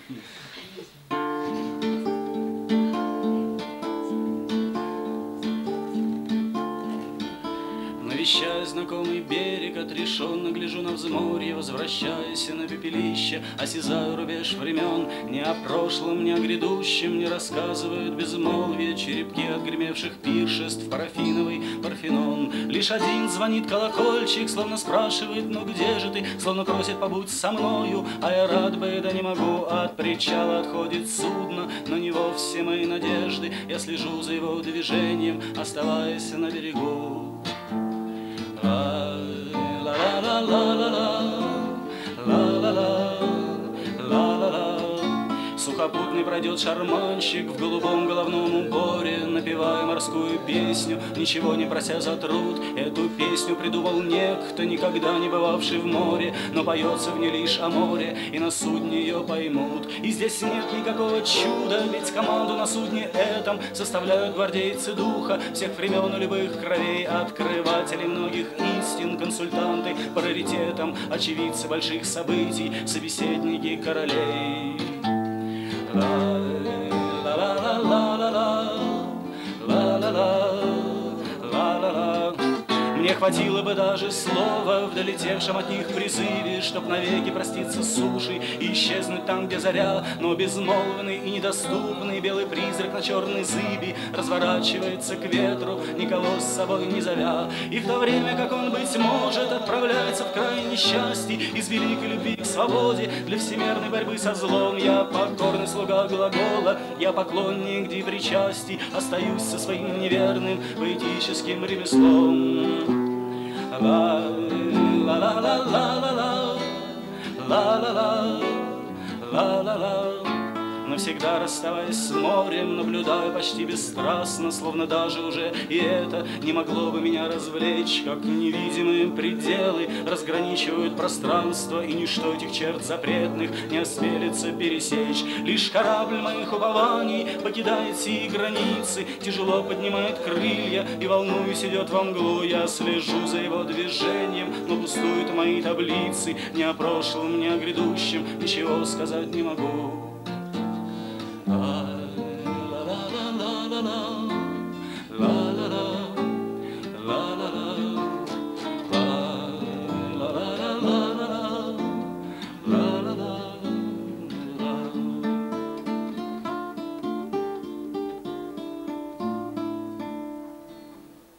Навещая знакомый берег, отрешенно гляжу на взморье, возвращаясь на пепелище, осязаю рубеж времен. Ни о прошлом, ни о грядущем не рассказывают безмолвие черепки отгремевших пиршеств, парафиновый Парфенон. Лишь один звонит колокольчик, словно спрашивает: ну где же ты? Словно просит: побудь со мною. А я рад бы, да не могу. От причала отходит судно, на него все мои надежды. Я слежу за его движением, оставаясь на берегу. Сухопутный пройдет шарманщик в голубом головном уборе, напевая морскую песню, ничего не прося за труд. Эту песню придумал некто, никогда не бывавший в море, но поется в ней лишь о море, и на судне ее поймут. И здесь нет никакого чуда, ведь команду на судне этом составляют гвардейцы духа всех времен и любых кровей, открыватели многих истин, консультанты по раритетам, очевидцы больших событий, собеседники королей. Мне хватило бы даже слова в долетевшем от них призыве, чтоб навеки проститься с сушей и исчезнуть там, где заря. Но безмолвный и недоступный белый призрак на черной зыби разворачивается к ветру, никого с собой не зовя. И в то время, как он, быть может, отправляется в край несчастья из великой любви к свободе для всемирной борьбы со злом, я покорный слуга глагола, я поклонник причастий, остаюсь со своим неверным поэтическим ремеслом. Навсегда расставаясь с морем, наблюдаю почти бесстрастно, словно даже уже и это не могло бы меня развлечь. Как невидимые пределы разграничивают пространство, и ничто этих черт запретных не осмелится пересечь. Лишь корабль моих упований покидает сии границы, тяжело поднимает крылья и, волнуясь, идет во мглу. Я слежу за его движением, но пустуют мои таблицы, ни о прошлом, ни о грядущем ничего сказать не могу.